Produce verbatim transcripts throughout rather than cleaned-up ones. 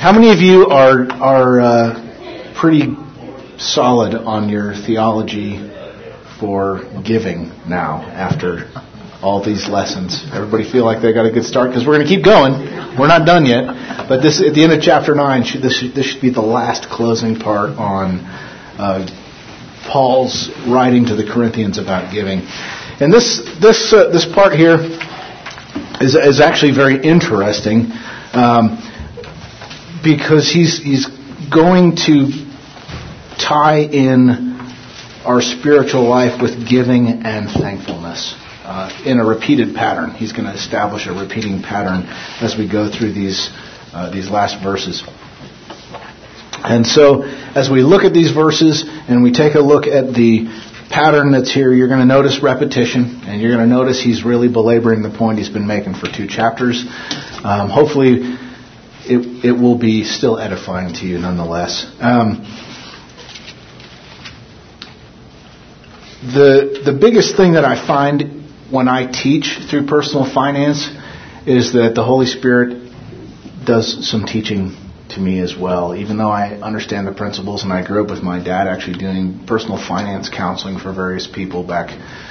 How many of you are are uh, pretty solid on your theology for giving now after all these lessons? Everybody feel like they got a good start? Because we're going to keep going. We're not done yet. But this, at the end of chapter nine, should, this, should, this should be the last closing part on uh, Paul's writing to the Corinthians about giving. And this this uh, this part here is is actually very interesting. Um, Because he's he's going to tie in our spiritual life with giving and thankfulness uh, in a repeated pattern. He's going to establish a repeating pattern as we go through these uh, these last verses. And so, as we look at these verses and we take a look at the pattern that's here, you're going to notice repetition, and you're going to notice he's really belaboring the point he's been making for two chapters. Um, hopefully. It, it will be still edifying to you nonetheless. Um, the the biggest thing that I find when I teach through personal finance is that the Holy Spirit does some teaching to me as well. Even though I understand the principles, and I grew up with my dad actually doing personal finance counseling for various people back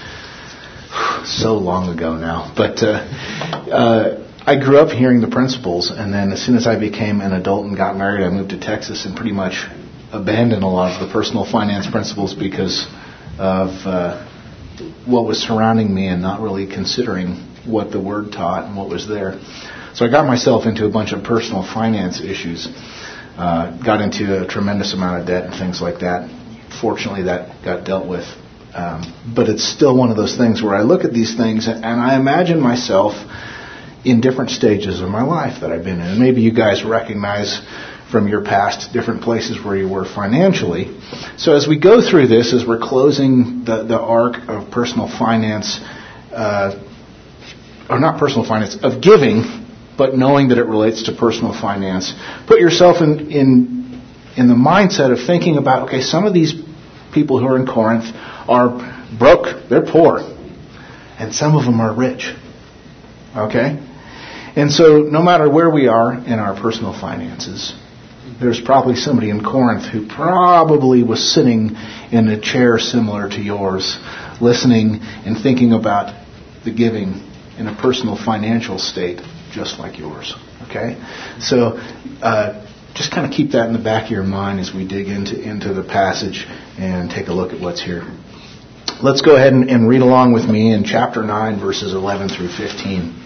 so long ago now. But uh, uh, I grew up hearing the principles, and then as soon as I became an adult and got married, I moved to Texas and pretty much abandoned a lot of the personal finance principles because of uh, what was surrounding me and not really considering what the Word taught and what was there. So I got myself into a bunch of personal finance issues, uh, got into a tremendous amount of debt and things like that. Fortunately, that got dealt with. Um, but it's still one of those things where I look at these things and I imagine myself in different stages of my life that I've been in. And maybe you guys recognize from your past different places where you were financially. So as we go through this, as we're closing the, the arc of personal finance, uh, or not personal finance, of giving, but knowing that it relates to personal finance, put yourself in, in, in the mindset of thinking about, okay, some of these people who are in Corinth are broke, they're poor, and some of them are rich. Okay? And so no matter where we are in our personal finances, there's probably somebody in Corinth who probably was sitting in a chair similar to yours, listening and thinking about the giving in a personal financial state just like yours. Okay? So uh, just kind of keep that in the back of your mind as we dig into, into the passage and take a look at what's here. Let's go ahead and, and read along with me in chapter nine, verses eleven through fifteen.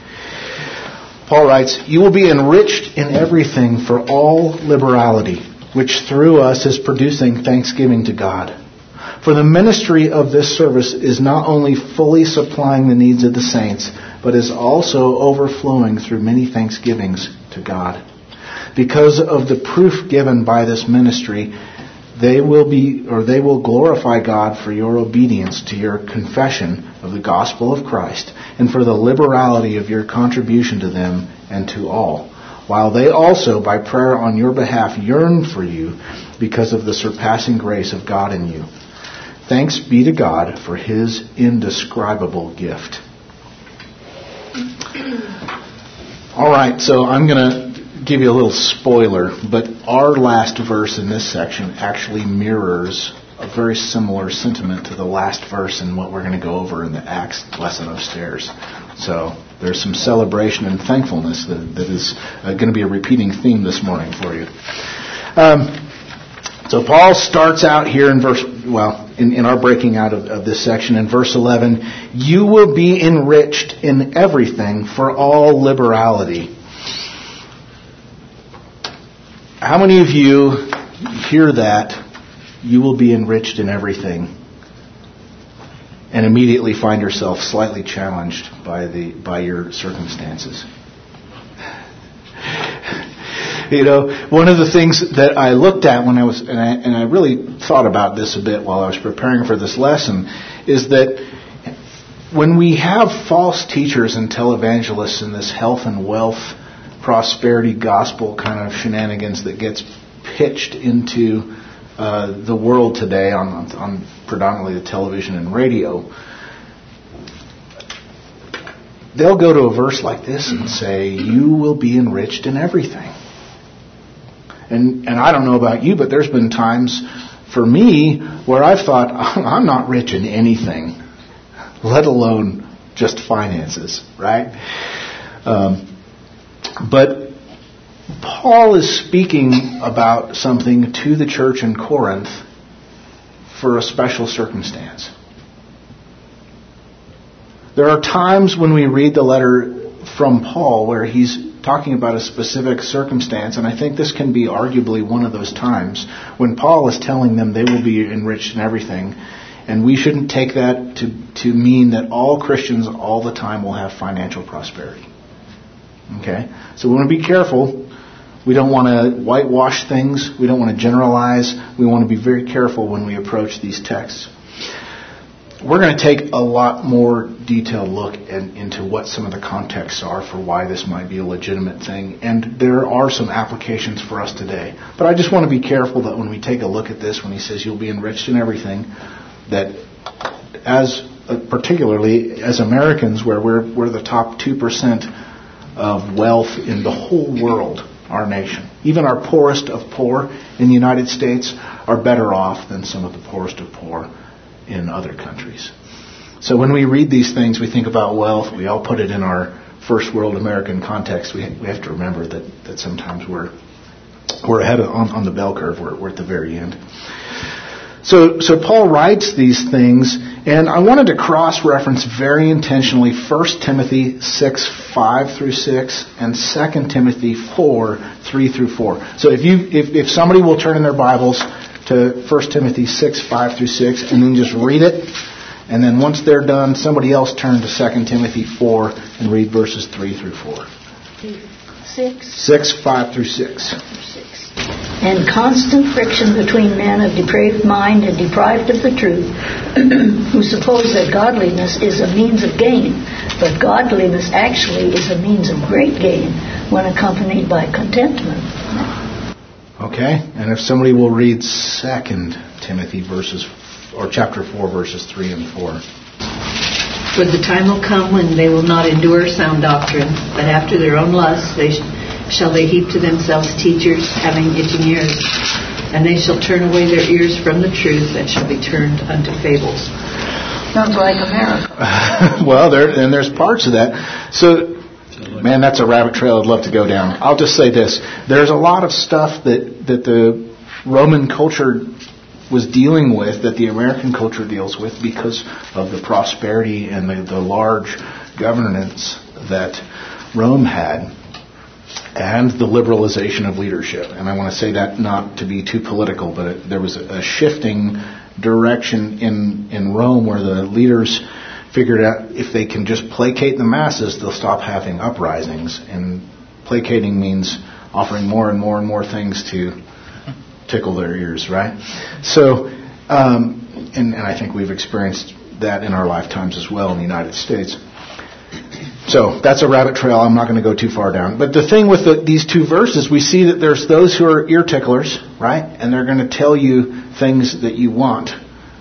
Paul writes, "You will be enriched in everything for all liberality, which through us is producing thanksgiving to God. For the ministry of this service is not only fully supplying the needs of the saints, but is also overflowing through many thanksgivings to God. Because of the proof given by this ministry, they will be, or they will glorify God for your obedience to your confession of the gospel of Christ, and for the liberality of your contribution to them and to all, while they also, by prayer on your behalf, yearn for you because of the surpassing grace of God in you. Thanks be to God for His indescribable gift." All right, so I'm going to give you a little spoiler, but our last verse in this section actually mirrors a very similar sentiment to the last verse in what we're going to go over in the Acts lesson upstairs. So there's some celebration and thankfulness that, that is uh, going to be a repeating theme this morning for you. Um, so Paul starts out here in verse, well, in, in our breaking out of, of this section in verse eleven, "You will be enriched in everything for all liberality." How many of you hear that, "you will be enriched in everything," and immediately find yourself slightly challenged by the by your circumstances? You know, one of the things that I looked at when I was, and I, and I really thought about this a bit while I was preparing for this lesson, is that when we have false teachers and televangelists in this health and wealth, prosperity gospel kind of shenanigans that gets pitched into uh, the world today on, on predominantly the television and radio, they'll go to a verse like this and say, "You will be enriched in everything." And and I don't know about you, but there's been times for me where I've thought, I'm not rich in anything, let alone just finances, right? Um, but Paul is speaking about something to the church in Corinth for a special circumstance. There are times when we read the letter from Paul where he's talking about a specific circumstance, and I think this can be arguably one of those times when Paul is telling them they will be enriched in everything, and we shouldn't take that to, to mean that all Christians all the time will have financial prosperity. Okay? So we want to be careful. We don't want to whitewash things. We don't want to generalize. We want to be very careful when we approach these texts. We're going to take a lot more detailed look in, into what some of the contexts are for why this might be a legitimate thing. And there are some applications for us today. But I just want to be careful that when we take a look at this, when he says you'll be enriched in everything, that as uh, particularly as Americans, where we're, we're the top two percent of wealth in the whole world, our nation, even our poorest of poor in the United States are better off than some of the poorest of poor in other countries. So when we read these things, we think about wealth, we all put it in our first world American context. We, we have to remember that, that sometimes we're we're ahead of, on, on the bell curve, we're, we're at the very end. So, so Paul writes these things, and I wanted to cross-reference very intentionally First Timothy six, five through six, and Second Timothy four, three through four. So if you if, if somebody will turn in their Bibles to First Timothy six, five through six, and then just read it, and then once they're done, somebody else turn to Second Timothy four and read verses three through four. Six? six, five through six. And constant friction between men of depraved mind and deprived of the truth, who suppose that godliness is a means of gain, but godliness actually is a means of great gain when accompanied by contentment. Okay, and if somebody will read Second Timothy verses, or chapter four, verses three and four. For the time will come when they will not endure sound doctrine, but after their own lusts they sh- shall they heap to themselves teachers having itching ears, and they shall turn away their ears from the truth and shall be turned unto fables. Sounds like America. Well, there and there's parts of that. So, man, that's a rabbit trail I'd love to go down. I'll just say this. There's a lot of stuff that, that the Roman culture was dealing with that the American culture deals with because of the prosperity and the, the large governance that Rome had and the liberalization of leadership. And I want to say that not to be too political, but it, there was a, a shifting direction in, in Rome where the leaders figured out if they can just placate the masses, they'll stop having uprisings. And placating means offering more and more and more things to tickle their ears, right? So, um, and, and I think we've experienced that in our lifetimes as well in the United States. So that's a rabbit trail I'm not going to go too far down. But the thing with the, these two verses, we see that there's those who are ear ticklers, right? And they're going to tell you things that you want.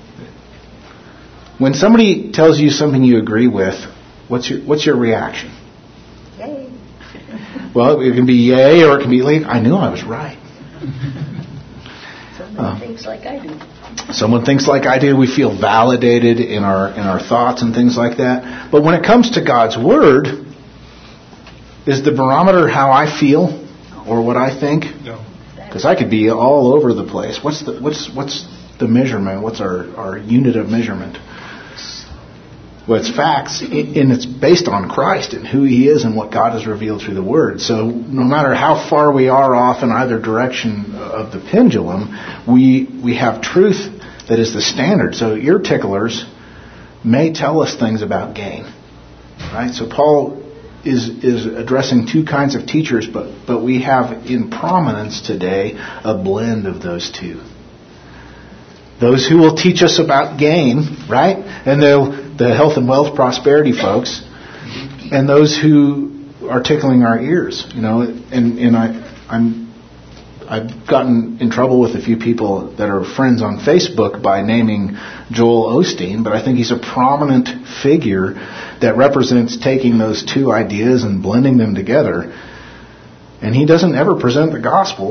When somebody tells you something you agree with, what's your what's your reaction? Yay. Well, it can be yay or it can be like, I knew I was right. Somebody uh, thinks like I do. Someone thinks like I do. We feel validated in our in our thoughts and things like that. But when it comes to God's Word, is the barometer how I feel or what I think? No. Because I could be all over the place. What's the what's what's the measurement? What's our, our unit of measurement? Well, it's facts, and it's based on Christ and who He is and what God has revealed through the Word. So no matter how far we are off in either direction of the pendulum, we we have truth that is the standard. So ear ticklers may tell us things about gain, right? So Paul is is addressing two kinds of teachers, but but we have in prominence today a blend of those two. Those who will teach us about gain, right? And they'll the health and wealth prosperity folks, and those who are tickling our ears, you know, and, and I, I'm, I've gotten in trouble with a few people that are friends on Facebook by naming Joel Osteen, but I think he's a prominent figure that represents taking those two ideas and blending them together. And he doesn't ever present the gospel,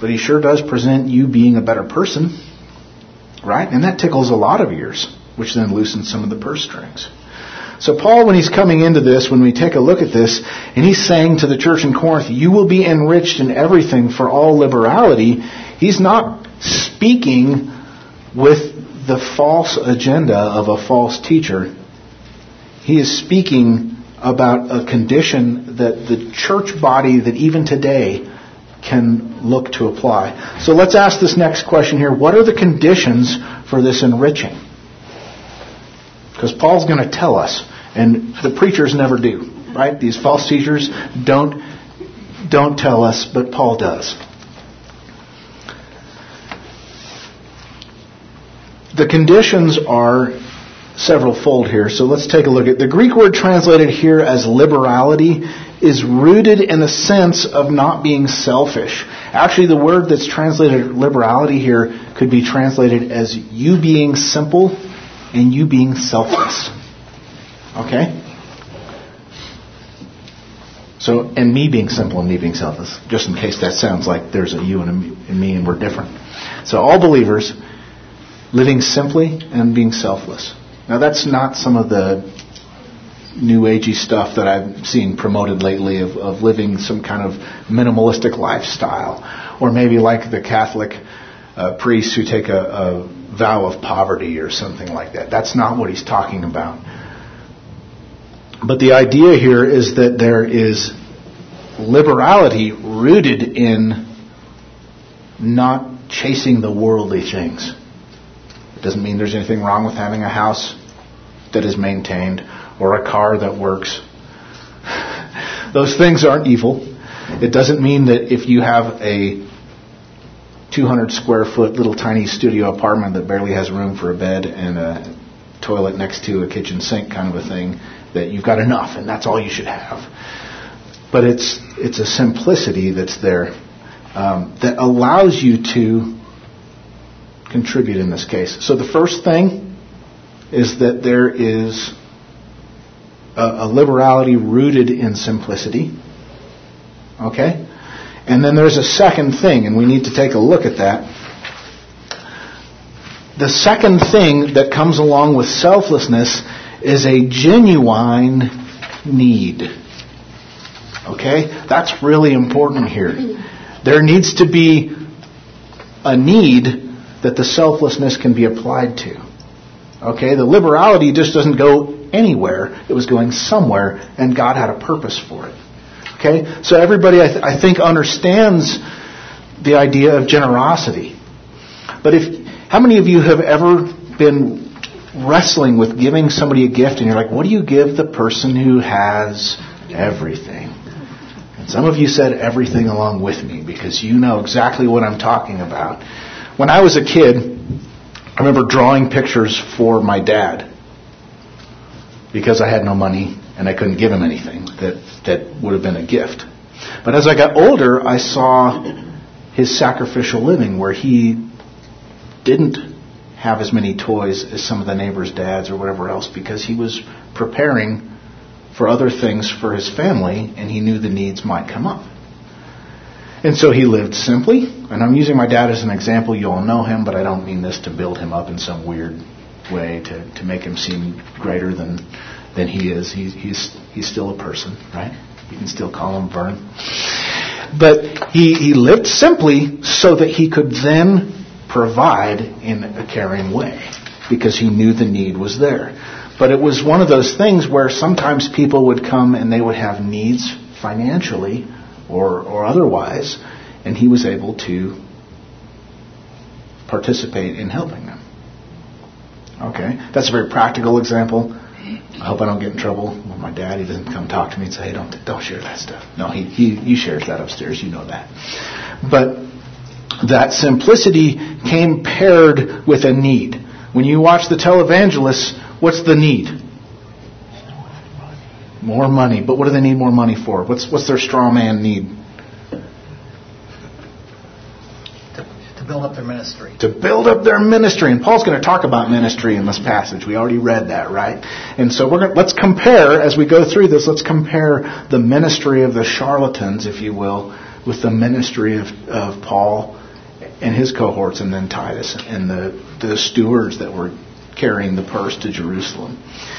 but he sure does present you being a better person, right? And that tickles a lot of ears, which then loosens some of the purse strings. So Paul, when he's coming into this, when we take a look at this, and he's saying to the church in Corinth, you will be enriched in everything for all liberality, he's not speaking with the false agenda of a false teacher. He is speaking about a condition that the church body that even today can look to apply. So let's ask this next question here. What are the conditions for this enriching? Because Paul's going to tell us, and the preachers never do, right? These false teachers don't, don't tell us, but Paul does. The conditions are several-fold here, so let's take a look at the Greek word translated here as liberality is rooted in the sense of not being selfish. Actually, the word that's translated liberality here could be translated as you being simple and you being selfless. Okay? So, and me being simple and me being selfless, just in case that sounds like there's a you and a me and we're different. So all believers living simply and being selfless. Now that's not some of the new agey stuff that I've seen promoted lately of, of living some kind of minimalistic lifestyle. Or maybe like the Catholic uh, priests who take a, a vow of poverty or something like that. That's not what he's talking about. But the idea here is that there is liberality rooted in not chasing the worldly things. It doesn't mean there's anything wrong with having a house that is maintained or a car that works. Those things aren't evil. It doesn't mean that if you have a two hundred square foot little tiny studio apartment that barely has room for a bed and a toilet next to a kitchen sink kind of a thing, that you've got enough and that's all you should have. But it's it's a simplicity that's there um, that allows you to contribute in this case. So the first thing is that there is a, a liberality rooted in simplicity. Okay? And then there's a second thing, and we need to take a look at that. The second thing that comes along with selflessness is a genuine need. Okay? That's really important here. There needs to be a need that the selflessness can be applied to. Okay? The liberality just doesn't go anywhere. It was going somewhere, and God had a purpose for it. Okay? So everybody, I, th- I think, understands the idea of generosity. But if how many of you have ever been wrestling with giving somebody a gift and you're like, what do you give the person who has everything? And some of you said everything along with me because you know exactly what I'm talking about. When I was a kid, I remember drawing pictures for my dad because I had no money and I couldn't give him anything that, that would have been a gift. But as I got older, I saw his sacrificial living where he didn't have as many toys as some of the neighbors' dads or whatever else because he was preparing for other things for his family and he knew the needs might come up. And so he lived simply, and I'm using my dad as an example. You all know him, but I don't mean this to build him up in some weird way to, to make him seem greater than than he is. He's, he's, he's still a person, right? You can still call him Vern. But he, he lived simply so that he could then provide in a caring way because he knew the need was there. But it was one of those things where sometimes people would come and they would have needs financially or, or otherwise, and he was able to participate in helping them. Okay, that's a very practical example. I hope I don't get in trouble with my dad. He doesn't come talk to me and say, hey, don't, don't share that stuff. No, he, he, he shares that upstairs. You know that. But that simplicity came paired with a need. When you watch the televangelists, what's the need? More money. But what do they need more money for? What's what's their straw man need? To, to build up their ministry. To build up their ministry. And Paul's going to talk about ministry in this passage. We already read that, right? And so we're going to, let's compare, as we go through this, let's compare the ministry of the charlatans, if you will, with the ministry of, of Paul and his cohorts, and then Titus and the, the stewards that were carrying the purse to Jerusalem.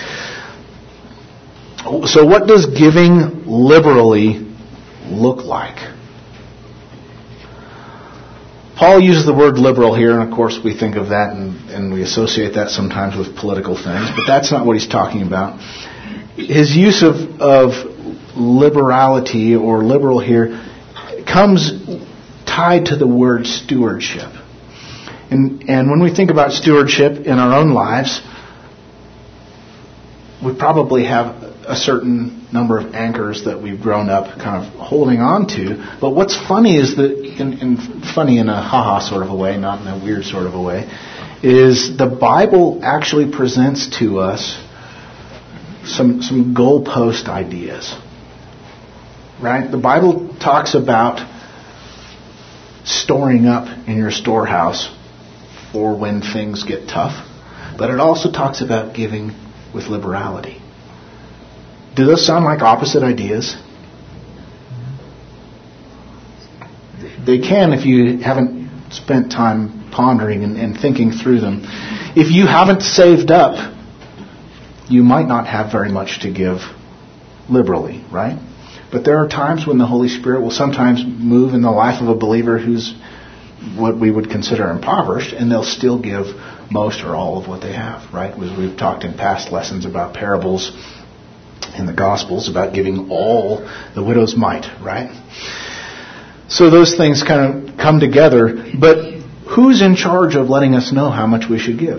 So what does giving liberally look like? Paul uses the word liberal here, and of course we think of that and, and we associate that sometimes with political things, but that's not what he's talking about. His use of, of liberality or liberal here comes tied to the word stewardship. And, and when we think about stewardship in our own lives, we probably have a certain number of anchors that we've grown up kind of holding on to. But what's funny is that, in, in funny in a ha-ha sort of a way, not in a weird sort of a way, is the Bible actually presents to us some some goalpost ideas. Right? The Bible talks about storing up in your storehouse for when things get tough, but it also talks about giving with liberality. Do those sound like opposite ideas? They can if you haven't spent time pondering and, and thinking through them. If you haven't saved up, you might not have very much to give liberally, right? But there are times when the Holy Spirit will sometimes move in the life of a believer who's what we would consider impoverished, and they'll still give most or all of what they have, right? As we've talked in past lessons about parables in the Gospels about giving all the widow's mite, right? So those things kind of come together, but who's in charge of letting us know how much we should give?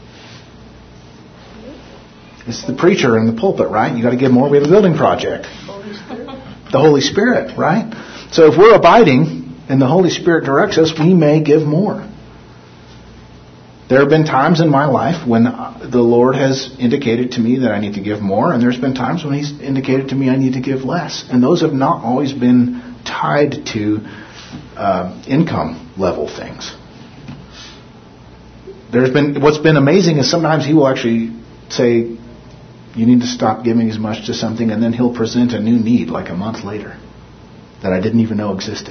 It's the preacher in the pulpit, right? You got to give more. We have a building project. The Holy Spirit, right? So if we're abiding and the Holy Spirit directs us, we may give more. There have been times in my life when the Lord has indicated to me that I need to give more, and there's been times when He's indicated to me I need to give less. And those have not always been tied to uh, income level things. There's been what's been amazing is sometimes He will actually say, you need to stop giving as much to something, and then He'll present a new need like a month later that I didn't even know existed.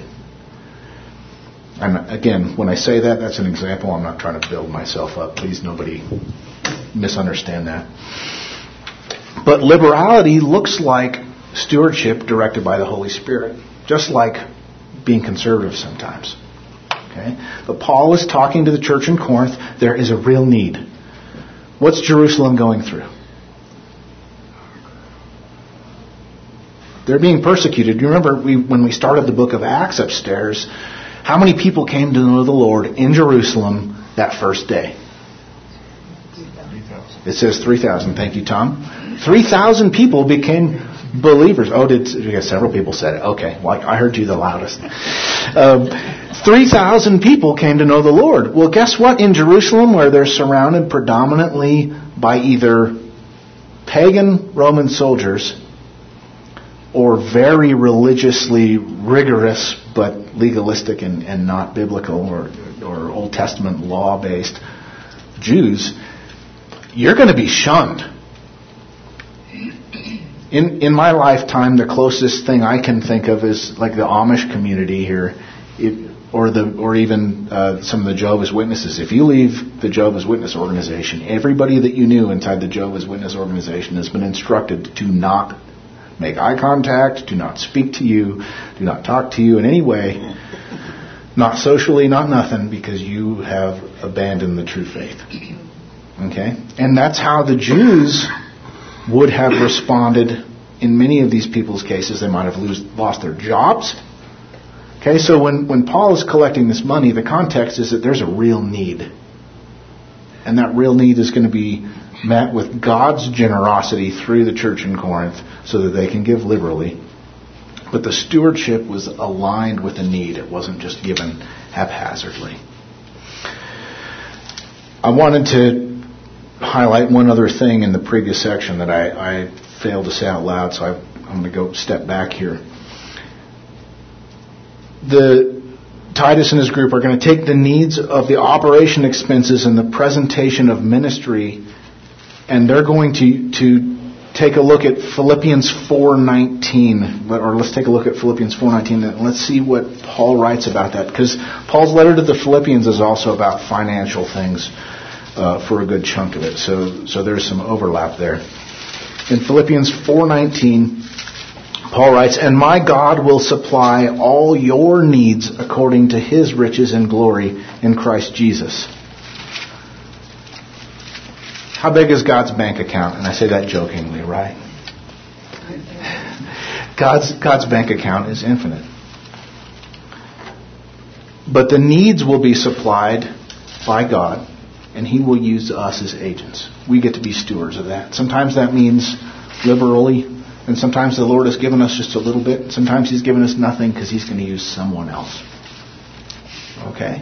And again, when I say that, that's an example. I'm not trying to build myself up. Please, nobody misunderstand that. But liberality looks like stewardship directed by the Holy Spirit, just like being conservative sometimes. Okay? But Paul is talking to the church in Corinth. There is a real need. What's Jerusalem going through? They're being persecuted. You remember we, when we started the book of Acts upstairs, how many people came to know the Lord in Jerusalem that first day? It says three thousand. Thank you, Tom. three thousand people became believers. Oh, did yeah, several people said it. Okay, well, I heard you the loudest. Um, three thousand people came to know the Lord. Well, guess what? In Jerusalem, where they're surrounded predominantly by either pagan Roman soldiers or very religiously rigorous but legalistic and, and not biblical or, or Old Testament law-based Jews, you're going to be shunned. In in my lifetime, the closest thing I can think of is like the Amish community here, it, or the or even uh, some of the Jehovah's Witnesses. If you leave the Jehovah's Witness organization, everybody that you knew inside the Jehovah's Witness organization has been instructed to not make eye contact, do not speak to you, do not talk to you in any way, not socially, not nothing, because you have abandoned the true faith. Okay? And that's how the Jews would have responded in many of these people's cases. They might have lose, lost their jobs. Okay, so when, when Paul is collecting this money, the context is that there's a real need. And that real need is going to be met with God's generosity through the church in Corinth so that they can give liberally. But the stewardship was aligned with a need. It wasn't just given haphazardly. I wanted to highlight one other thing in the previous section that I, I failed to say out loud, so I, I'm going to go step back here. The Titus and his group are going to take the needs of the operation expenses and the presentation of ministry, and they're going to, to take a look at Philippians four nineteen, or let's take a look at Philippians four nineteen, and let's see what Paul writes about that, because Paul's letter to the Philippians is also about financial things uh, for a good chunk of it. So, so there's some overlap there. In Philippians four nineteen, Paul writes, "And my God will supply all your needs according to His riches and glory in Christ Jesus." How big is God's bank account? And I say that jokingly, right? God's God's bank account is infinite. But the needs will be supplied by God, and He will use us as agents. We get to be stewards of that. Sometimes that means liberally, and sometimes the Lord has given us just a little bit. Sometimes He's given us nothing because He's going to use someone else. Okay?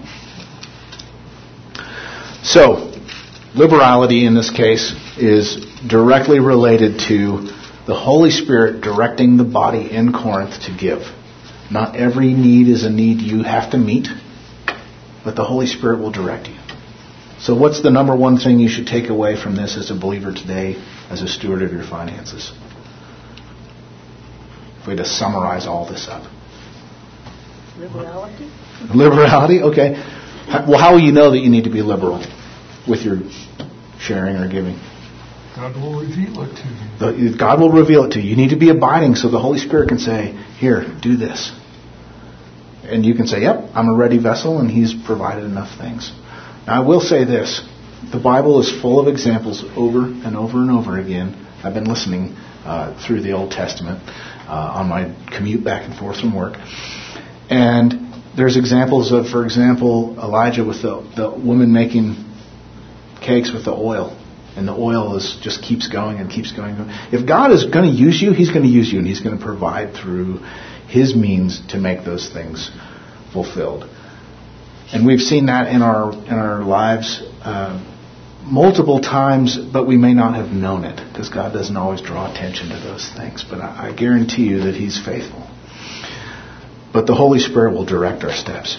So, liberality in this case is directly related to the Holy Spirit directing the body in Corinth to give. Not every need is a need you have to meet, but the Holy Spirit will direct you. So what's the number one thing you should take away from this as a believer today, as a steward of your finances? If we had to summarize all this up. Liberality? Liberality? Okay. Well, how will you know that you need to be liberal with your sharing or giving? God will reveal it to you. God will reveal it to you. You need to be abiding so the Holy Spirit can say, "Here, do this." And you can say, "Yep, I'm a ready vessel," and He's provided enough things. Now, I will say this. The Bible is full of examples over and over and over again. I've been listening uh, through the Old Testament uh, on my commute back and forth from work. And there's examples of, for example, Elijah with the, the woman making cakes with the oil. And the oil is just keeps going and keeps going. If God is going to use you, He's going to use you. And He's going to provide through His means to make those things fulfilled. And we've seen that in our in our lives uh, multiple times, but we may not have known it because God doesn't always draw attention to those things. But I, I guarantee you that He's faithful. But the Holy Spirit will direct our steps.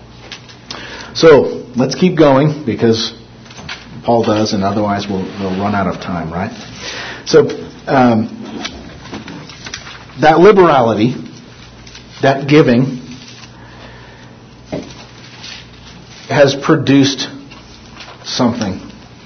So let's keep going because Paul does, and otherwise we'll, we'll run out of time, right? So um, that liberality, that giving, has produced something.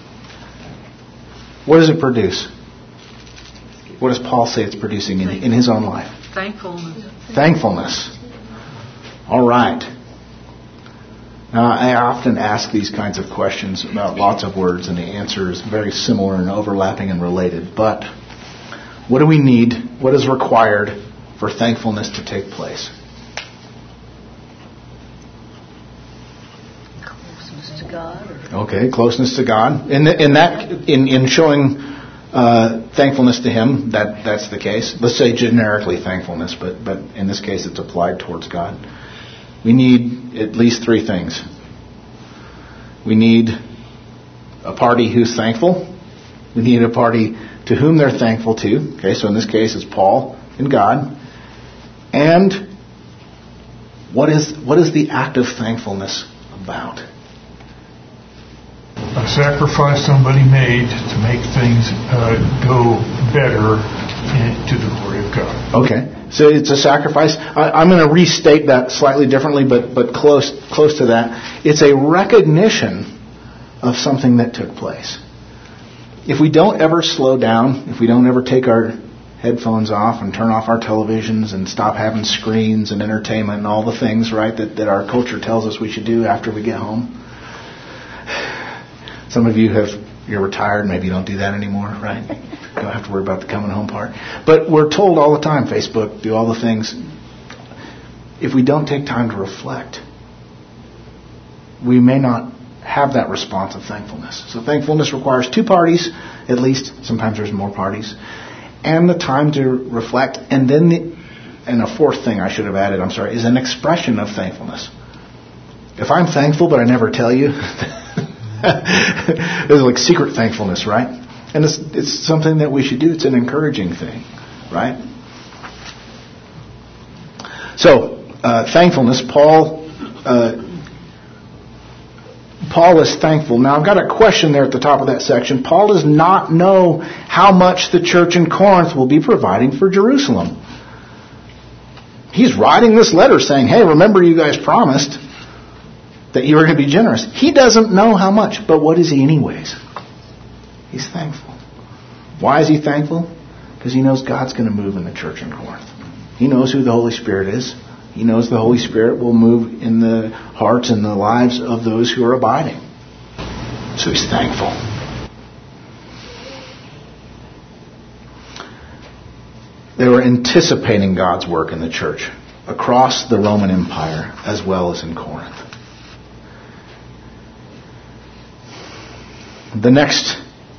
What does it produce? What does Paul say it's producing in, in his own life? Thankfulness. Thankfulness. All right. Now, I often ask these kinds of questions about lots of words, and the answer is very similar and overlapping and related. But what do we need? What is required for thankfulness to take place? Closeness to God. Okay, closeness to God. In, the, in that, in, in showing uh, thankfulness to Him, that that's the case. Let's say generically thankfulness, but but in this case, it's applied towards God. We need at least three things. We need a party who's thankful. We need a party to whom they're thankful to. Okay, so in this case, it's Paul and God. And what is what is the act of thankfulness about? A sacrifice somebody made to make things uh, go better in, to the glory of God. Okay. So it's a sacrifice. I, I'm going to restate that slightly differently, but but close close to that. It's a recognition of something that took place. If we don't ever slow down, if we don't ever take our headphones off and turn off our televisions and stop having screens and entertainment and all the things, right, that, that our culture tells us we should do after we get home. Some of you have, you're retired, maybe you don't do that anymore, right? You don't have to worry about the coming home part. But we're told all the time, Facebook, do all the things. If we don't take time to reflect, we may not have that response of thankfulness. So thankfulness requires two parties, at least. Sometimes there's more parties. And the time to reflect. And then, the, and a fourth thing I should have added, I'm sorry, is an expression of thankfulness. If I'm thankful but I never tell you, it's like secret thankfulness, right? And it's, it's something that we should do. It's an encouraging thing, right? So, uh, thankfulness, Paul uh, Paul is thankful. Now, I've got a question there at the top of that section. Paul does not know how much the church in Corinth will be providing for Jerusalem. He's writing this letter saying, hey, remember you guys promised that you were going to be generous. He doesn't know how much, but what is he anyways? He's thankful. Why is he thankful? Because he knows God's going to move in the church in Corinth. He knows who the Holy Spirit is. He knows the Holy Spirit will move in the hearts and the lives of those who are abiding. So he's thankful. They were anticipating God's work in the church across the Roman Empire as well as in Corinth. The next,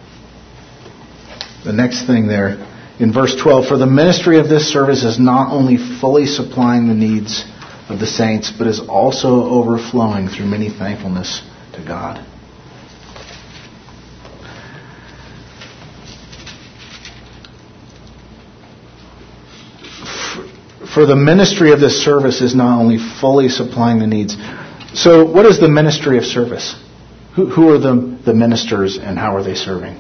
the next thing there in verse twelve, for the ministry of this service is not only fully supplying the needs of the saints, but is also overflowing through many thankfulness to God. For the ministry of this service is not only fully supplying the needs. So what is the ministry of service? Who, who are the, the ministers and how are they serving?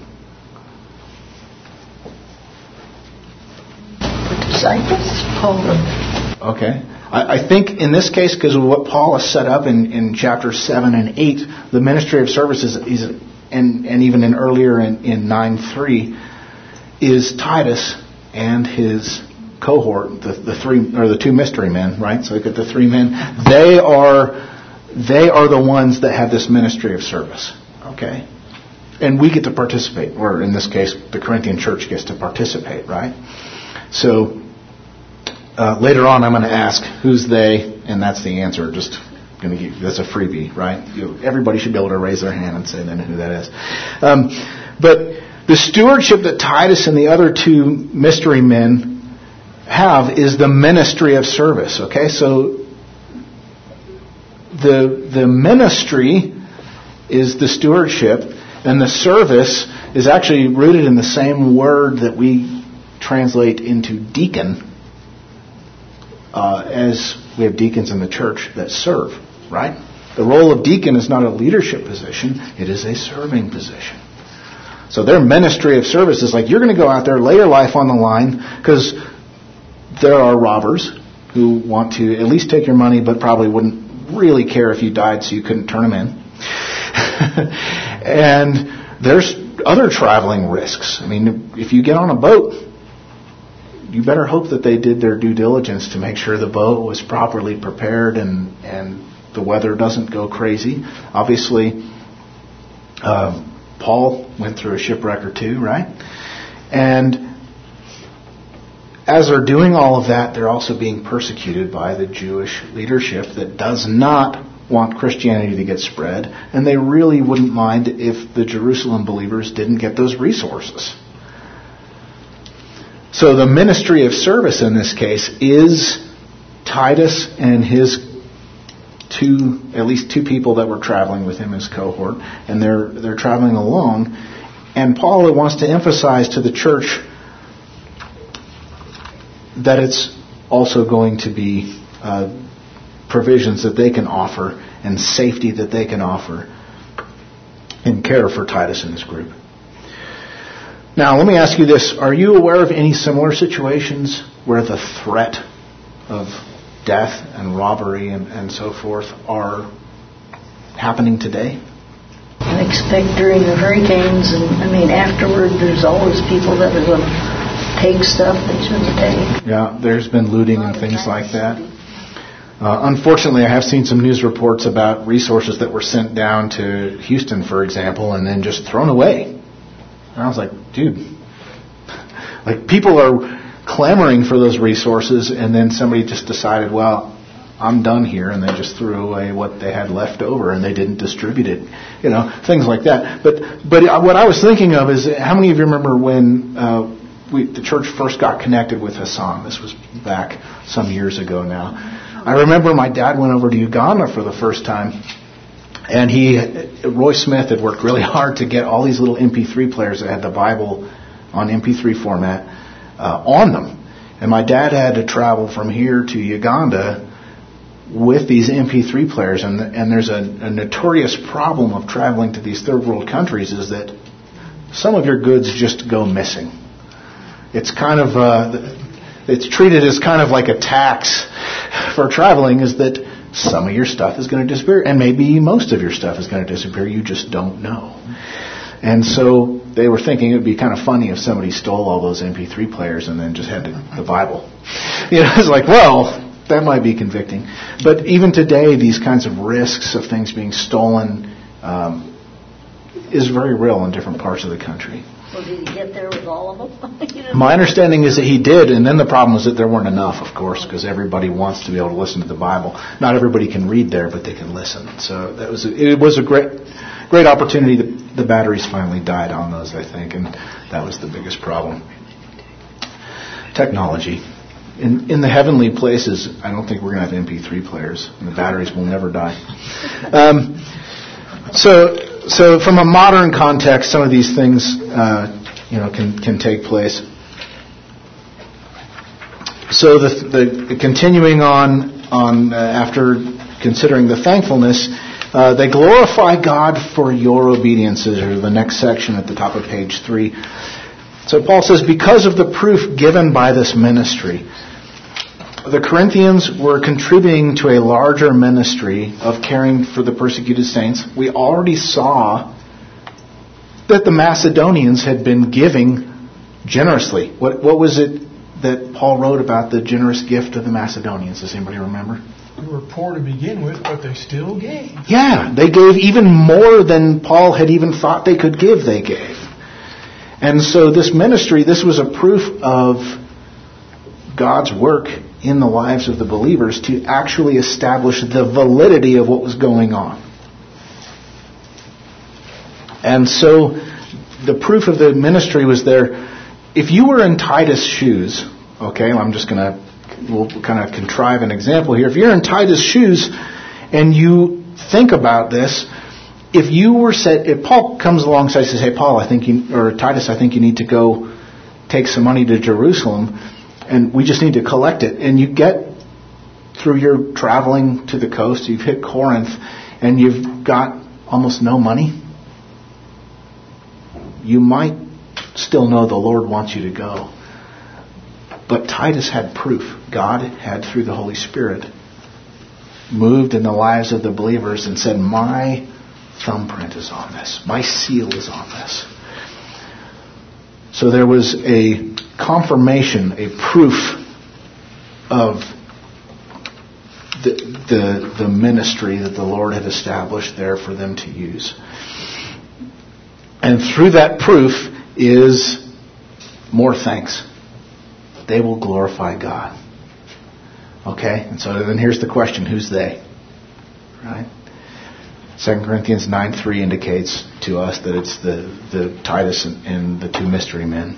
The disciples? Paul. Okay. I, I think in this case, because of what Paul has set up in, in chapters seven and eight, the ministry of service is, is and, and even in earlier in, in nine three, is Titus and his cohort, the, the three or the two mystery men, right? So we got the three men. They are they are the ones that have this ministry of service. Okay? And we get to participate, or in this case, the Corinthian church gets to participate, right? So uh, later on, I'm going to ask who's they, and that's the answer. Just going to give that's a freebie, right? You, everybody should be able to raise their hand and say then who that is. Um, but the stewardship that Titus and the other two mystery men have is the ministry of service. Okay, so the the ministry is the stewardship, and the service is actually rooted in the same word that we translate into deacon, uh, as we have deacons in the church that serve, right? The role of deacon is not a leadership position, it is a serving position. So their ministry of service is like, you're going to go out there, lay your life on the line, because there are robbers who want to at least take your money, but probably wouldn't really care if you died so you couldn't turn them in. And there's other traveling risks. I mean, if you get on a boat, you better hope that they did their due diligence to make sure the boat was properly prepared and, and the weather doesn't go crazy. Obviously, uh, Paul went through a shipwreck or two, right? And as they're doing all of that, they're also being persecuted by the Jewish leadership that does not want Christianity to get spread, and they really wouldn't mind if the Jerusalem believers didn't get those resources. So the ministry of service in this case is Titus and his two, at least two people that were traveling with him, his cohort, and they're they're traveling along, and Paul wants to emphasize to the church that it's also going to be uh, provisions that they can offer and safety that they can offer and care for Titus and his group. Now, let me ask you this. Are you aware of any similar situations where the threat of death and robbery and, and so forth are happening today? I expect during the hurricanes, and I mean afterward, there's always people that are going to take stuff they shouldn't take. Yeah, there's been looting and things like that. Uh, unfortunately, I have seen some news reports about resources that were sent down to Houston, for example, and then just thrown away. And I was like, dude, like people are clamoring for those resources, and then somebody just decided, well, I'm done here, and they just threw away what they had left over, and they didn't distribute it. You know, things like that. But but what I was thinking of is, how many of you remember when uh, we, the church first got connected with Hassan? This was back some years ago now. I remember my dad went over to Uganda for the first time, and he, Roy Smith had worked really hard to get all these little M P three players that had the Bible on M P three format uh, on them. And my dad had to travel from here to Uganda with these M P three players, and and there's a, a notorious problem of traveling to these third world countries, is that some of your goods just go missing. It's kind of uh, it's treated as kind of like a tax for traveling, is that some of your stuff is going to disappear, and maybe most of your stuff is going to disappear. You just don't know. And so they were thinking it would be kind of funny if somebody stole all those M P three players and then just had the Bible. You know, it's like, well, that might be convicting. But even today, these kinds of risks of things being stolen um, is very real in different parts of the country. Well, did he get there with all of them? You know? My understanding is that he did, and then the problem was that there weren't enough, of course, because everybody wants to be able to listen to the Bible. Not everybody can read there, but they can listen. So that was a, it was a great great opportunity. The, the batteries finally died on those, I think, and that was the biggest problem. Technology. In, in the heavenly places, I don't think we're going to have M P three players, and the batteries will never die. Um, so... So, from a modern context, some of these things, uh, you know, can can take place. So, the, the continuing on on uh, after considering the thankfulness, uh, they glorify God for your obedience. Is the next section at the top of page three. So, Paul says, because of the proof given by this ministry, the Corinthians were contributing to a larger ministry of caring for the persecuted saints. We already saw that the Macedonians had been giving generously. What, what was it that Paul wrote about the generous gift of the Macedonians? Does anybody remember? They were poor to begin with, but they still gave. Yeah, they gave even more than Paul had even thought they could give, they gave. And so this ministry, this was a proof of God's work in the lives of the believers to actually establish the validity of what was going on. And so the proof of the ministry was there. If you were in Titus' shoes, okay, I'm just going to, we'll kind of contrive an example here. If you're in Titus' shoes and you think about this, if you were set, if Paul comes alongside and says, hey, Paul, I think you, or Titus, I think you need to go take some money to Jerusalem, and we just need to collect it. And you get through your traveling to the coast, you've hit Corinth, and you've got almost no money. You might still know the Lord wants you to go. But Titus had proof. God had, through the Holy Spirit, moved in the lives of the believers and said, my thumbprint is on this. My seal is on this. So there was a confirmation, a proof of the, the, the ministry that the Lord had established there for them to use. And through that proof is more thanks. They will glorify God. Okay? And so then here's the question, who's they? Right? Second Corinthians nine three indicates to us that it's the, the Titus and, and the two mystery men.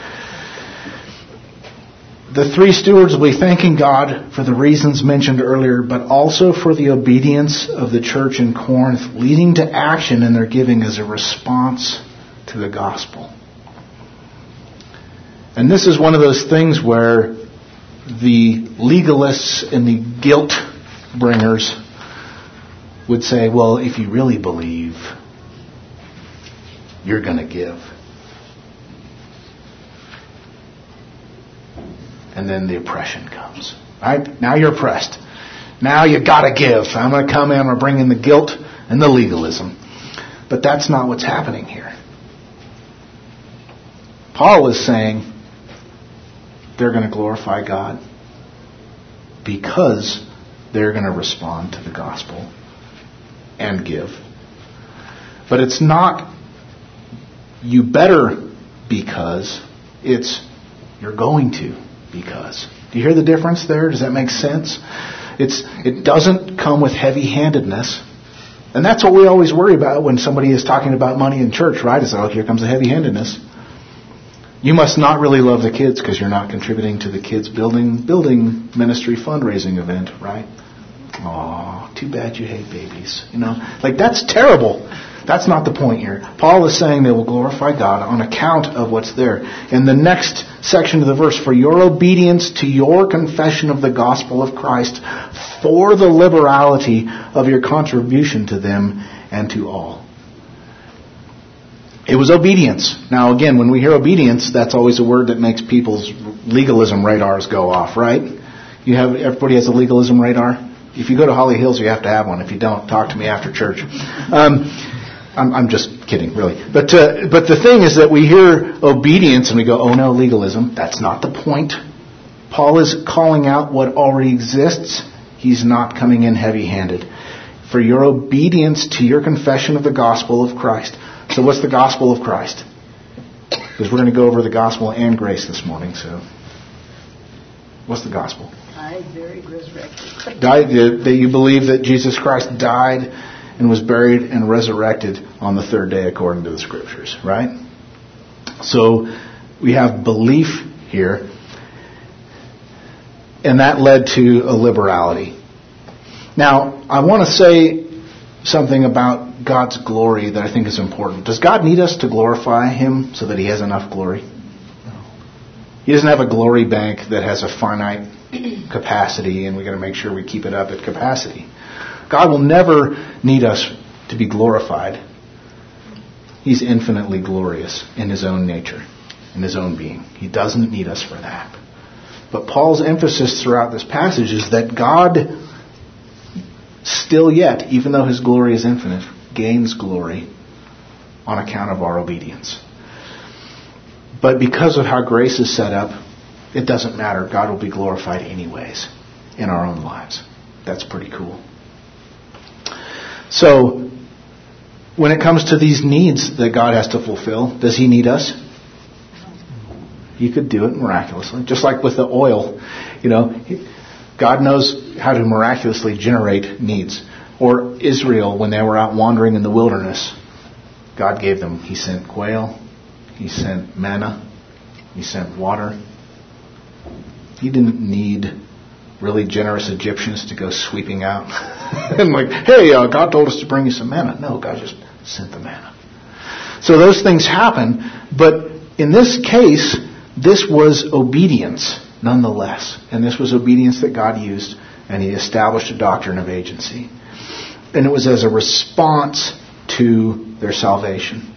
The three stewards will be thanking God for the reasons mentioned earlier, but also for the obedience of the church in Corinth, leading to action in their giving as a response to the gospel. And this is one of those things where the legalists and the guilt bringers would say, well, if you really believe, you're going to give. And then the oppression comes. Right? Now you're oppressed. Now you got to give. I'm going to come in, I'm going to bring in the guilt and the legalism. But that's not what's happening here. Paul is saying they're going to glorify God because they're going to respond to the gospel and give. But it's not you better because, it's you're going to because. Do you hear the difference there? Does that make sense? It's it doesn't come with heavy-handedness. And that's what we always worry about when somebody is talking about money in church, right? It's like, oh, here comes the heavy-handedness. You must not really love the kids because you're not contributing to the kids' building building ministry fundraising event, right? Oh, too bad you hate babies. You know, like that's terrible. That's not the point here. Paul is saying they will glorify God on account of what's there. In the next section of the verse, for your obedience to your confession of the gospel of Christ for the liberality of your contribution to them and to all. It was obedience. Now again, when we hear obedience, that's always a word that makes people's legalism radars go off, right? You have everybody has a legalism radar? If you go to Holly Hills, you have to have one. If you don't, talk to me after church. Um, I'm, I'm just kidding, really. But uh, but the thing is that we hear obedience and we go, oh no, legalism. That's not the point. Paul is calling out what already exists. He's not coming in heavy-handed. For your obedience to your confession of the gospel of Christ. So what's the gospel of Christ? Because we're going to go over the gospel and grace this morning. So what's the gospel? Died, buried, resurrected. Died, that you believe that Jesus Christ died and was buried and resurrected on the third day according to the Scriptures, right? So we have belief here, and that led to a liberality. Now, I want to say something about God's glory that I think is important. Does God need us to glorify Him so that He has enough glory? No. He doesn't have a glory bank that has a finite capacity, and we've got to make sure we keep it up at capacity. God will never need us to be glorified. He's infinitely glorious in His own nature, in His own being. He doesn't need us for that. But Paul's emphasis throughout this passage is that God still yet, even though His glory is infinite, gains glory on account of our obedience. But because of how grace is set up, it doesn't matter. God will be glorified anyways in our own lives. That's pretty cool. So, when it comes to these needs that God has to fulfill, does He need us? He could do it miraculously. Just like with the oil, you know, God knows how to miraculously generate needs. Or Israel, when they were out wandering in the wilderness, God gave them, He sent quail, He sent manna, He sent water. He didn't need really generous Egyptians to go sweeping out and like, hey, uh, God told us to bring you some manna. No, God just sent the manna. So those things happen, but in this case, this was obedience nonetheless. And this was obedience that God used, and He established a doctrine of agency. And it was as a response to their salvation.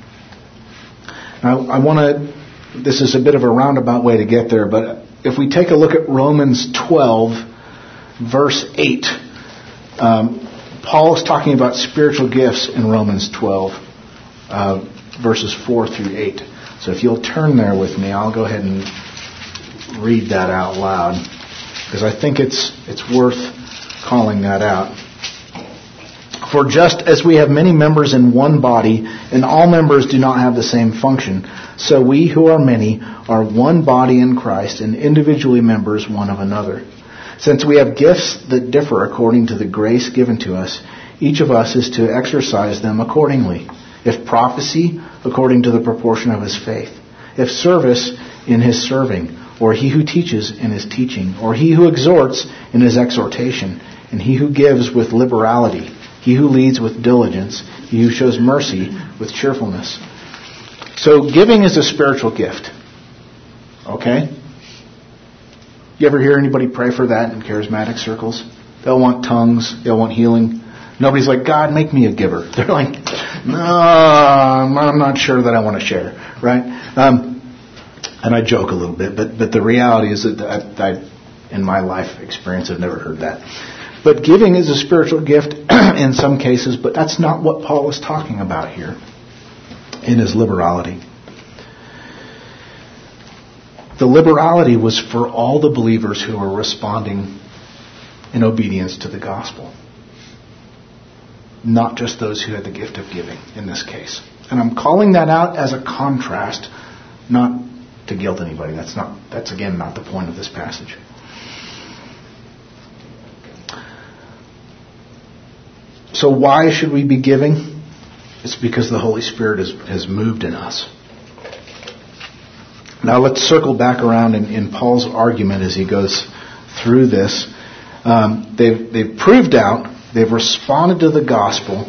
Now, I want to, this is a bit of a roundabout way to get there, but if we take a look at Romans twelve, verse eight, um, Paul is talking about spiritual gifts in Romans twelve, uh, verses four through eight. So if you'll turn there with me, I'll go ahead and read that out loud, because I think it's it's worth calling that out. For just as we have many members in one body, and all members do not have the same function, so we who are many are one body in Christ, and individually members one of another. Since we have gifts that differ according to the grace given to us, each of us is to exercise them accordingly. If prophecy, according to the proportion of his faith. If service, in his serving. Or he who teaches, in his teaching. Or he who exhorts, in his exhortation. And he who gives with liberality. He who leads with diligence. He who shows mercy with cheerfulness. So giving is a spiritual gift. Okay? You ever hear anybody pray for that in charismatic circles? They'll want tongues. They'll want healing. Nobody's like, God, make me a giver. They're like, no, I'm not sure that I want to share. Right? Um, and I joke a little bit, but, but the reality is that I, I, in my life experience, I've never heard that. But giving is a spiritual gift in some cases, but that's not what Paul is talking about here in his liberality. The liberality was for all the believers who were responding in obedience to the gospel. Not just those who had the gift of giving in this case. And I'm calling that out as a contrast, not to guilt anybody. That's not. That's again not the point of this passage. So why should we be giving? It's because the Holy Spirit has, has moved in us. Now let's circle back around in, in Paul's argument as he goes through this. Um, they've, they've proved out, they've responded to the gospel,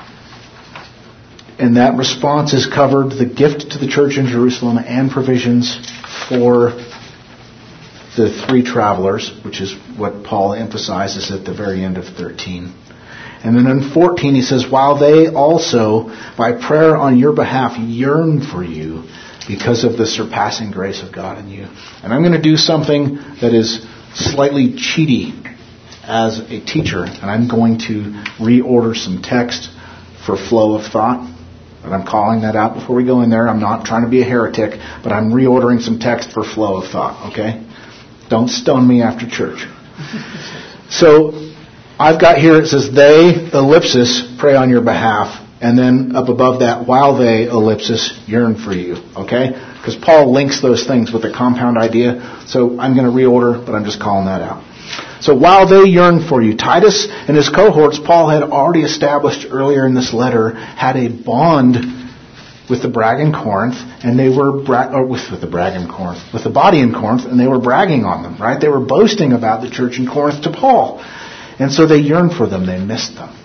and that response has covered the gift to the church in Jerusalem and provisions for the three travelers, which is what Paul emphasizes at the very end of thirteen. And then in fourteen he says, while they also, by prayer on your behalf, yearn for you because of the surpassing grace of God in you. And I'm going to do something that is slightly cheaty as a teacher, and I'm going to reorder some text for flow of thought. And I'm calling that out before we go in there. I'm not trying to be a heretic, but I'm reordering some text for flow of thought, okay? Don't stone me after church. So I've got here, it says, they, ellipsis, pray on your behalf. And then up above that, while they, ellipsis, yearn for you, okay? Because Paul links those things with a compound idea. So I'm going to reorder, but I'm just calling that out. So while they yearn for you, Titus and his cohorts, Paul had already established earlier in this letter, had a bond with the brag in Corinth, and they were bra- or with, with the brag in Corinth, with the body in Corinth, and they were bragging on them, right? They were boasting about the church in Corinth to Paul, and so they yearned for them. They missed them.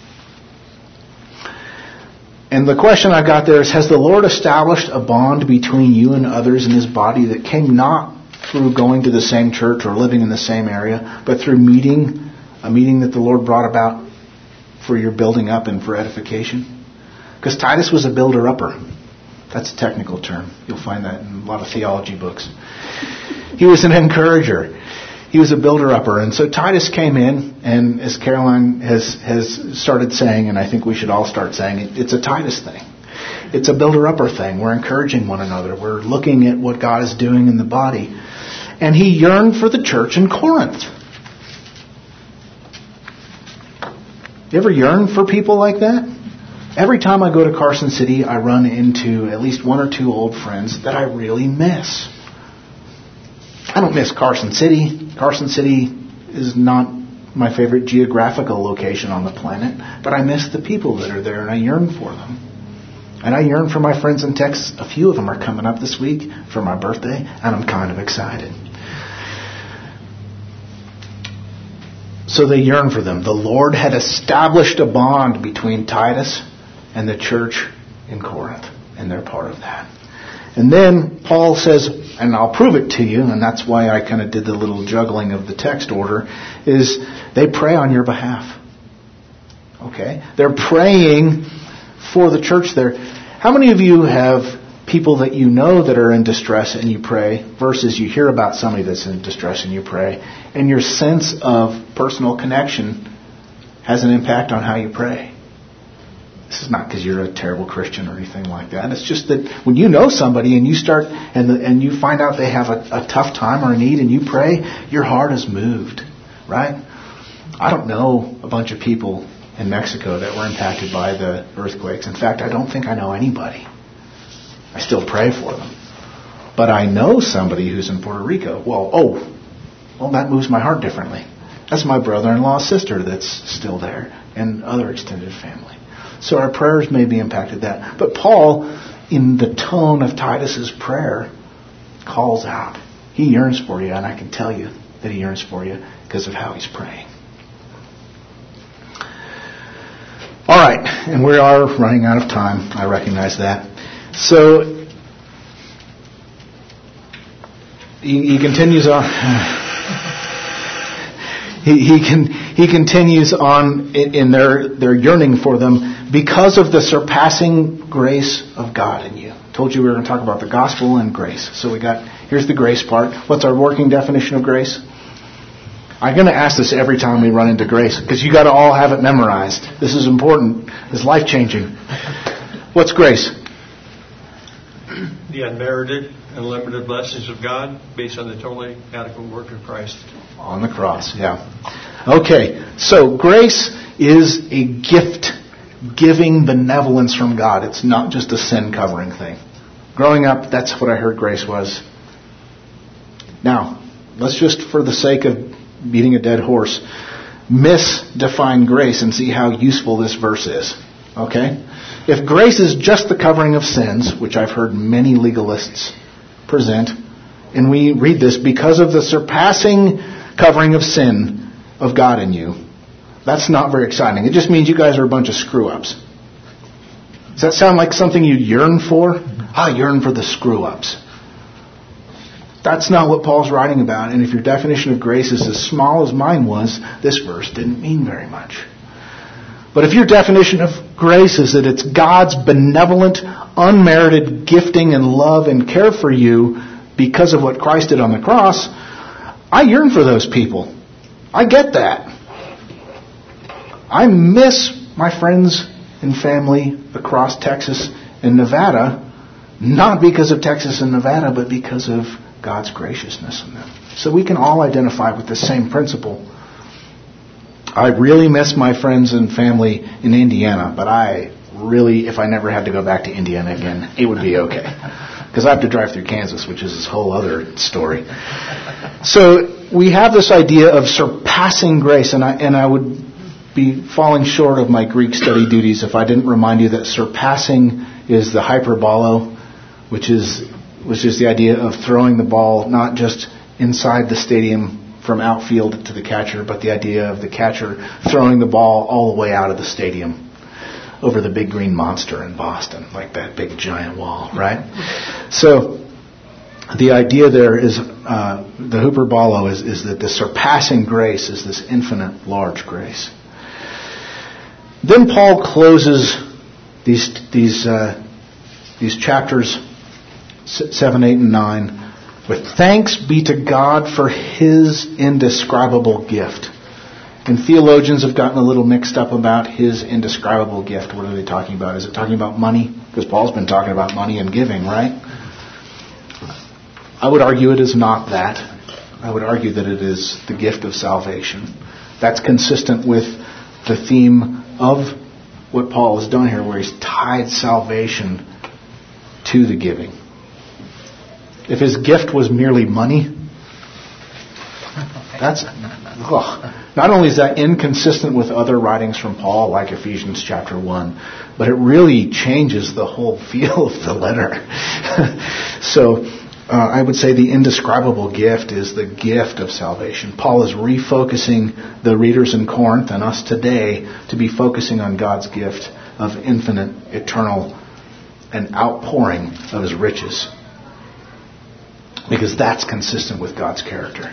And the question I've got there is: has the Lord established a bond between you and others in His body that came not through going to the same church or living in the same area, but through meeting, a meeting that the Lord brought about for your building up and for edification? Because Titus was a builder-upper. That's a technical term. You'll find that in a lot of theology books. He was an encourager. He was a builder-upper. And so Titus came in, and as Caroline has, has started saying, and I think we should all start saying, it, it's a Titus thing. It's a builder-upper thing. We're encouraging one another. We're looking at what God is doing in the body. And he yearned for the church in Corinth. You ever yearn for people like that? Every time I go to Carson City, I run into at least one or two old friends that I really miss. I don't miss Carson City. Carson City is not my favorite geographical location on the planet, but I miss the people that are there, and I yearn for them. And I yearn for my friends in Texas. A few of them are coming up this week for my birthday, and I'm kind of excited. So they yearn for them. The Lord had established a bond between Titus and the church in Corinth, and they're part of that. And then Paul says, and I'll prove it to you, and that's why I kind of did the little juggling of the text order, is they pray on your behalf. Okay? They're praying for the church there. How many of you have people that you know that are in distress and you pray, versus you hear about somebody that's in distress and you pray, and your sense of personal connection has an impact on how you pray? This is not because you're a terrible Christian or anything like that. It's just that when you know somebody and you start and the, and you find out they have a, a tough time or a need and you pray, your heart is moved, right? I don't know a bunch of people in Mexico that were impacted by the earthquakes. In fact, I don't think I know anybody. I still pray for them. But I know somebody who's in Puerto Rico. Well, oh, well, that moves my heart differently. That's my brother-in-law's sister that's still there, and other extended family. So our prayers may be impacted that. But Paul, in the tone of Titus's prayer, calls out. He yearns for you, and I can tell you that he yearns for you because of how he's praying. All right, and we are running out of time. I recognize that. So he, he continues on. he he can he continues on in, in their their yearning for them because of the surpassing grace of God in you. I told you we were going to talk about the gospel and grace. So we got here's the grace part. What's our working definition of grace? I'm going to ask this every time we run into grace because you got to all have it memorized. This is important. It's life changing. What's grace? The unmerited, unlimited blessings of God based on the totally adequate work of Christ. On the cross, yeah. Okay, so grace is a gift-giving benevolence from God. It's not just a sin-covering thing. Growing up, that's what I heard grace was. Now, let's just, for the sake of beating a dead horse, misdefine grace and see how useful this verse is. Okay? If grace is just the covering of sins, which I've heard many legalists present, and we read this because of the surpassing covering of sin of God in you, that's not very exciting. It just means you guys are a bunch of screw-ups. Does that sound like something you yearn for? I yearn for the screw-ups. That's not what Paul's writing about. And if your definition of grace is as small as mine was, this verse didn't mean very much. But if your definition of grace is that it's God's benevolent, unmerited gifting and love and care for you because of what Christ did on the cross, I yearn for those people. I get that. I miss my friends and family across Texas and Nevada, not because of Texas and Nevada, but because of God's graciousness in them. So we can all identify with the same principle. I really miss my friends and family in Indiana, but I really, if I never had to go back to Indiana again, it would be okay. Because I have to drive through Kansas, which is this whole other story. So we have this idea of surpassing grace, and I, and I would be falling short of my Greek study duties if I didn't remind you that surpassing is the hyperbolo, which is which is the idea of throwing the ball not just inside the stadium from outfield to the catcher, but the idea of the catcher throwing the ball all the way out of the stadium over the big green monster in Boston, like that big giant wall, right? So the idea there is, uh, the hyperbolo is, is that the surpassing grace is this infinite, large grace. Then Paul closes these these uh, these chapters seven, eight, and nine with thanks be to God for His indescribable gift. And theologians have gotten a little mixed up about His indescribable gift. What are they talking about? Is it talking about money? Because Paul's been talking about money and giving, right? I would argue it is not that. I would argue that it is the gift of salvation. That's consistent with the theme of what Paul has done here, where he's tied salvation to the giving. If his gift was merely money, that's ugh. Not only is that inconsistent with other writings from Paul, like Ephesians chapter one, but it really changes the whole feel of the letter. So uh, I would say the indescribable gift is the gift of salvation. Paul is refocusing the readers in Corinth and us today to be focusing on God's gift of infinite, eternal, and outpouring of His riches. Because that's consistent with God's character.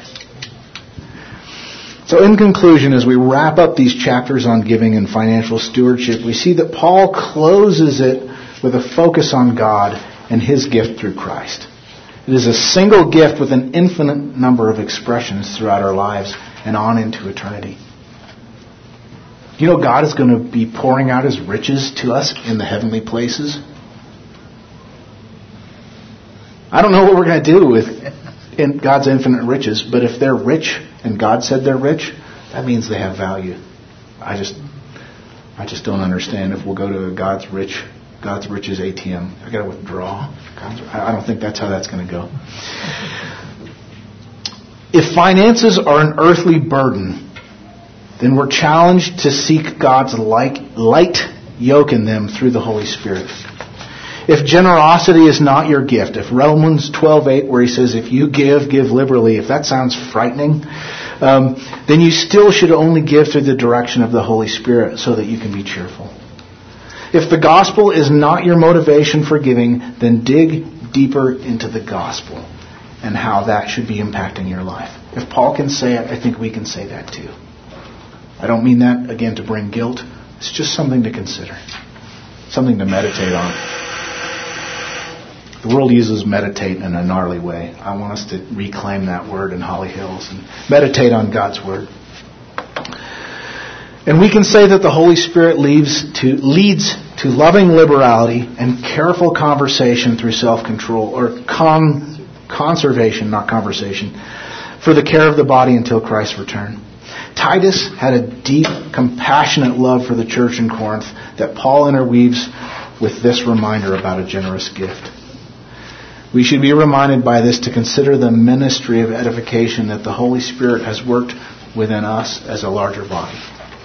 So in conclusion, as we wrap up these chapters on giving and financial stewardship, we see that Paul closes it with a focus on God and His gift through Christ. It is a single gift with an infinite number of expressions throughout our lives and on into eternity. You know, God is going to be pouring out His riches to us in the heavenly places. I don't know what we're going to do with in God's infinite riches, but if they're rich and God said they're rich, that means they have value. I just, I just don't understand if we'll go to God's rich, God's riches A T M. I got to withdraw. God's, I don't think that's how that's going to go. If finances are an earthly burden, then we're challenged to seek God's light, light yoke in them through the Holy Spirit. If generosity is not your gift, if Romans twelve eight, where he says, if you give, give liberally, if that sounds frightening, um, then you still should only give through the direction of the Holy Spirit so that you can be cheerful. If the gospel is not your motivation for giving, then dig deeper into the gospel and how that should be impacting your life. If Paul can say it, I think we can say that too. I don't mean that, again, to bring guilt. It's just something to consider. Something to meditate on. The world uses meditate in a gnarly way. I want us to reclaim that word in Holly Hills and meditate on God's Word. And we can say that the Holy Spirit leads to, leads to loving liberality and careful conversation through self-control, or con, conservation, not conversation, for the care of the body until Christ's return. Titus had a deep, compassionate love for the church in Corinth that Paul interweaves with this reminder about a generous gift. We should be reminded by this to consider the ministry of edification that the Holy Spirit has worked within us as a larger body.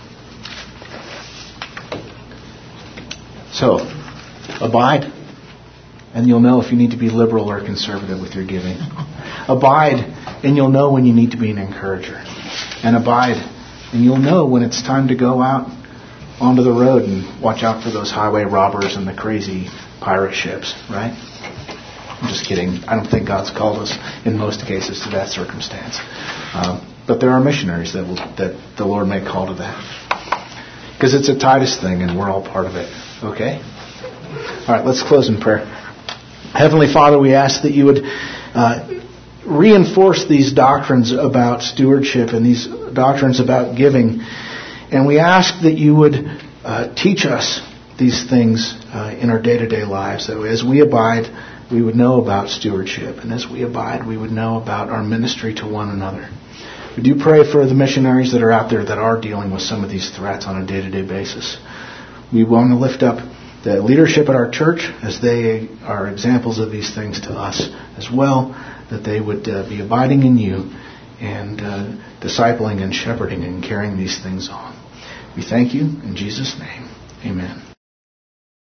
So, abide, and you'll know if you need to be liberal or conservative with your giving. Abide, and you'll know when you need to be an encourager. And abide, and you'll know when it's time to go out onto the road and watch out for those highway robbers and the crazy pirate ships, right? I'm just kidding. I don't think God's called us in most cases to that circumstance. Um, but there are missionaries that will, that the Lord may call to that. Because it's a Titus thing and we're all part of it. Okay? All right, let's close in prayer. Heavenly Father, we ask that you would uh, reinforce these doctrines about stewardship and these doctrines about giving. And we ask that you would uh, teach us these things uh, in our day-to-day lives. So as we abide, we would know about stewardship. And as we abide, we would know about our ministry to one another. We do pray for the missionaries that are out there that are dealing with some of these threats on a day-to-day basis. We want to lift up the leadership at our church as they are examples of these things to us as well, that they would uh, be abiding in you and uh, discipling and shepherding and carrying these things on. We thank you in Jesus' name. Amen.